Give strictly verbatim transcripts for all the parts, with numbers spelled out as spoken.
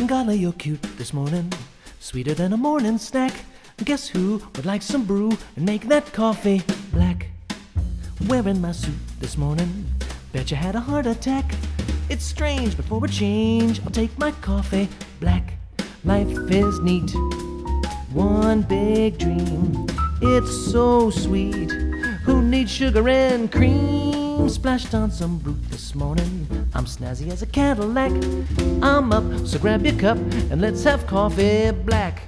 Golly, you're cute this morning, sweeter than a morning snack. Guess who would like some brew and make that coffee black? Wearing my suit this morning, bet you had a heart attack. It's strange, but for a change, I'll take my coffee black. Life is neat, one big dream. It's so sweet. Who needs sugar and cream? Splashed on some brute this morning, I'm snazzy as a Cadillac. I'm up, so grab your cup and let's have coffee black.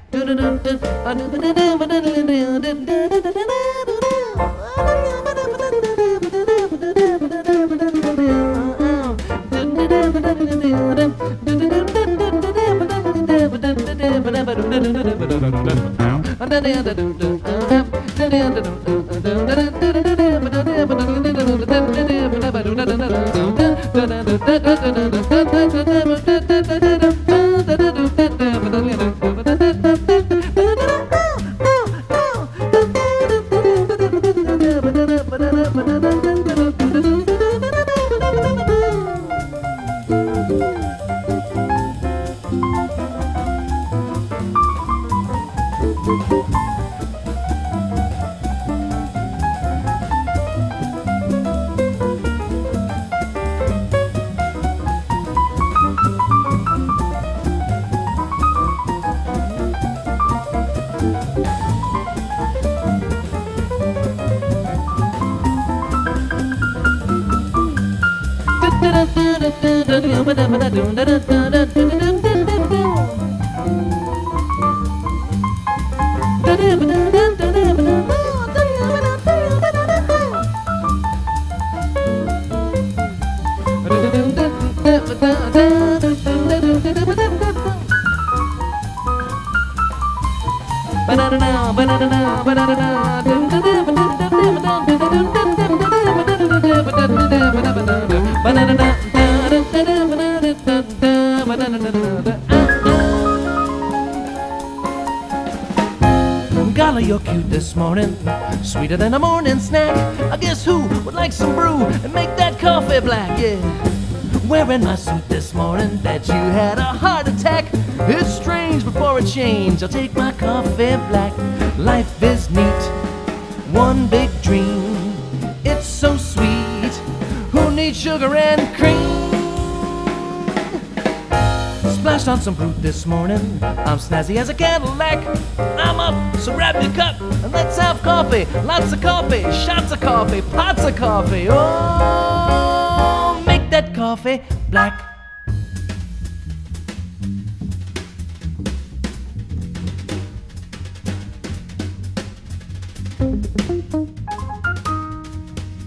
Golly, you're cute this morning, sweeter than a morning snack. I guess who would like some brew and make that coffee black? Yeah, wearing my suit this morning, bet you had a heart attack. It's strange, but for a change, I'll take my coffee black. Life is neat, one big dream. It's so sweet. Who needs sugar and cream? Splashed on some fruit this morning, I'm snazzy as a Cadillac. I'm up, so grab your cup and let's have coffee. Lots of coffee, shots of coffee, pots of coffee. Oh, make that coffee black.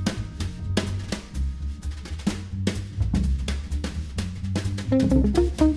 Thank you.